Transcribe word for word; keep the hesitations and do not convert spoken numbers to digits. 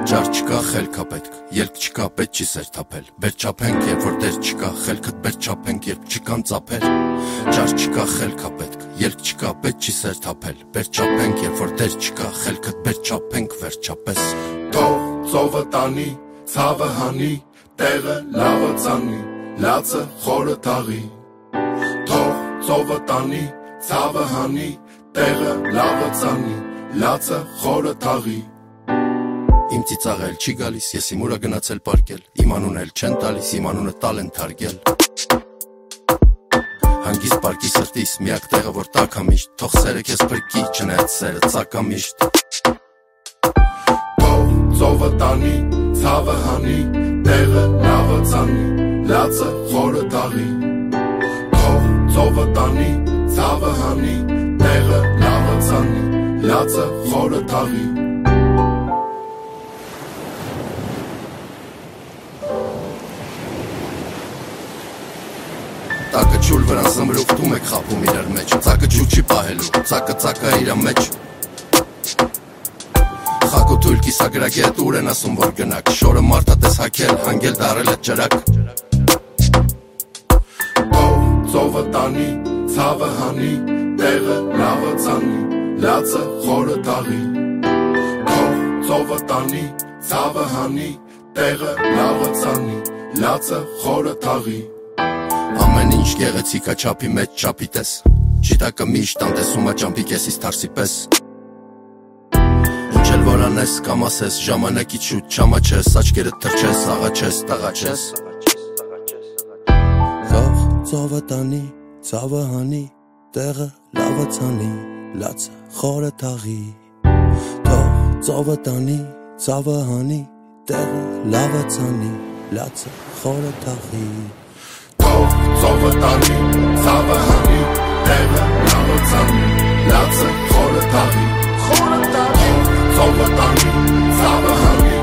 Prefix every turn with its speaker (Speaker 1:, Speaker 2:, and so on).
Speaker 1: Ջար չկա խելքա պետք, ելք չկա պետք չի սեր թափել Բեր չափենք երբ որ դեր չկա, խելքդ բեր չափենք երբ չկան ծափել Ջար չկա խելքա պետք, ելք չկա պետք չի սեր թափել Բեր չափենք երբ որ դեր չկա, խելքդ բեր չափենք վերջապես
Speaker 2: Թող ծովը տանի, ցավը հանի, տեղը լավը ցանի, լացը խորը թաղի Թող ծովը տանի, ցավը հանի, տեղը լավը ցանի, լացը խորը թաղի
Speaker 1: Իմ ծիծաղել չի գալիս, ես իմ ուրա գնացել պարկել Իմ անուն էլ չեն տալիս, իմ անունը տալ են թարգել Հանգիստ պարկի սրտիս, միակ տեղը որ տակա միշտ Թող սերը կեզ պրկի, չնայած սերը ծակա միշտ
Speaker 2: Թող ծովը տանի, ցավը հանի, տեղը լավը ցանի, լացը խորը թաղի Թող ծովը տանի, ցավը հանի, տեղը լավը ցանի, լացը խորը թաղի
Speaker 1: Տակը չուլ վրան զմրուխտում եք խապում իրար մեջ Ծակը չուլ չի պահելու, ծակը ծակը իրա մեջ Խակու թույլ կիսագրակի հետ ուր են ասում որ գնակ Շորը մարդատես հակել, հանգել դարել էտ ջրակ
Speaker 2: Թող ծովը տանի, ցավը հանի, տեղը լավը ցանի, լացը խորը թաղի Թող ծովը տանի, ցավը հանի, տեղը լավը ցանի, լացը խորը թաղի
Speaker 1: Ամեն ինչ գեղեցիկ է չափի մեջ չափի տես Շիտակը միշտ անտեսում է ճամպի կեսից թարսի պես Ինչ էլ որ անես կամ ասես ժամանակի շուտ չամաչես Աչկերը թրջես, աղաչես, տաղաչես
Speaker 3: Թող ծովը տանի, ցավը հանի, տեղը լավը ցանի, լացը խորը թաղի Թող ծովը տանի, ցավը հանի, տեղը լավը ցանի, լացը խորը թաղի
Speaker 2: Թող ծովը տանի, ցավը հանի, տեղը լավը ցանի, լացը խորը թաղի Խորը թաղի Ծովը տանի, ցավը հանի